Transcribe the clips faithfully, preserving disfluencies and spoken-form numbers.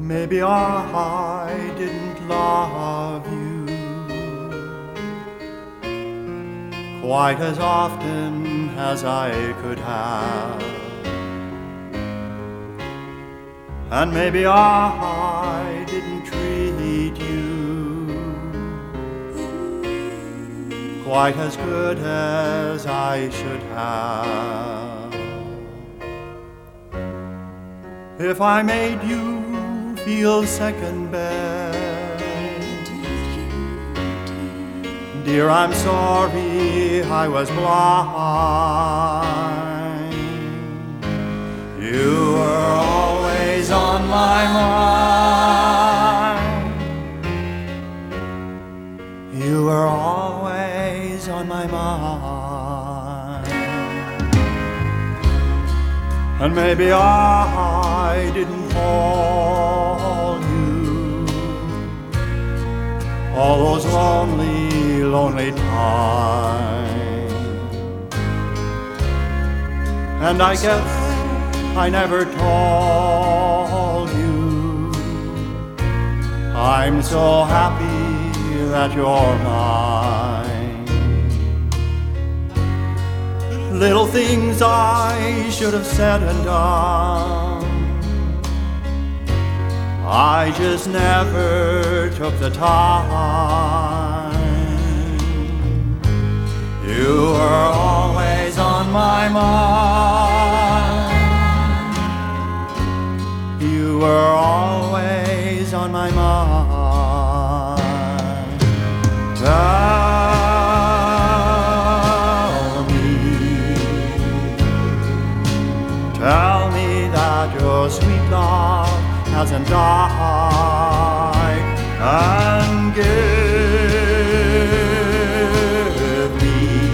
Maybe I didn't love you quite as often as I could have, and maybe I didn't treat you quite as good as I should have. If I made you feel second best, dear, I'm sorry I was blind. You were always on my mind. You were always on my mind. And maybe I didn't call you all those lonely, lonely times, and I guess I never told you I'm so happy that you're mine. Little things I should have said and done, I just never took the time. You were always on my mind. You were always on my mind. Tell me, tell me that your sweet love hasn't died, and give me,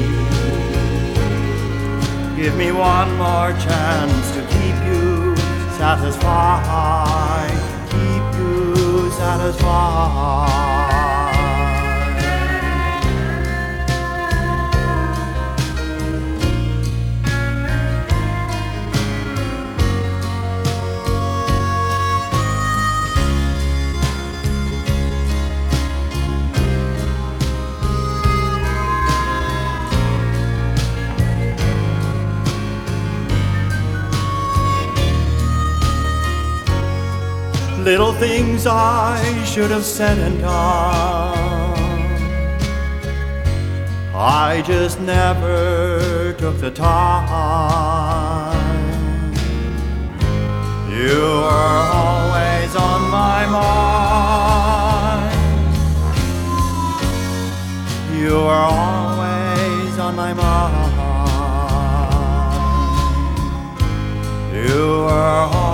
give me one more chance to keep you satisfied, keep you satisfied. Little things I should have said and done, I just never took the time. You were always on my mind. You were always on my mind. You were always